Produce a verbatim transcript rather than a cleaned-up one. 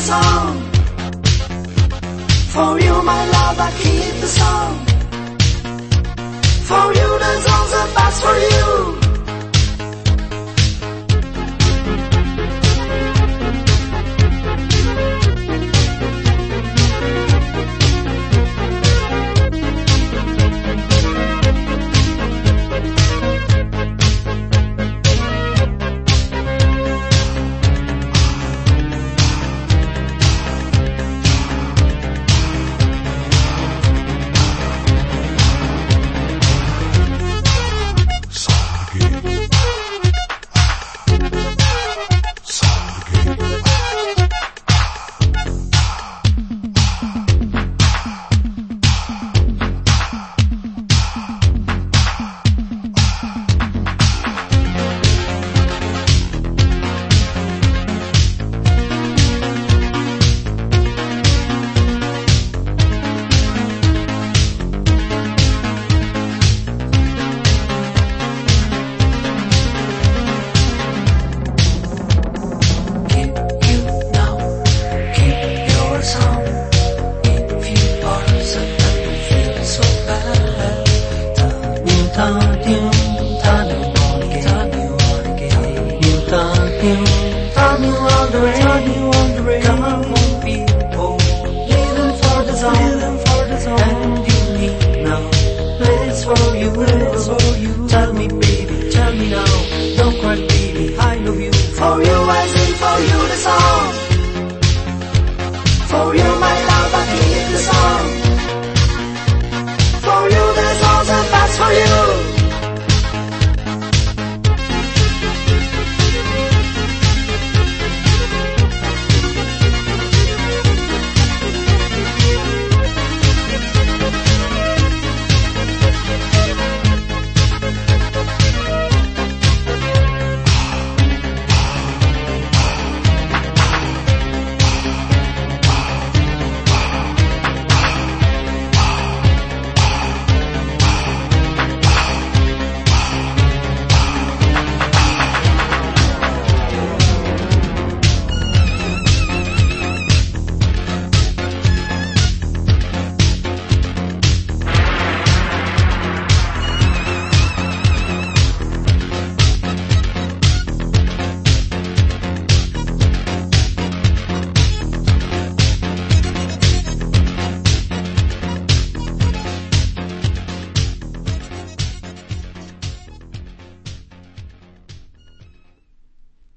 song. For you, my love, I keep the song. For you, the songs are best for you. Turn you on the rain, turn you on the rain. Come on, people, living for the song, living for the song. And you need now, it's for you, it's for you. Tell me, baby, tell me now. Don't cry, baby, I love you. For you, I sing for you the song. For you, my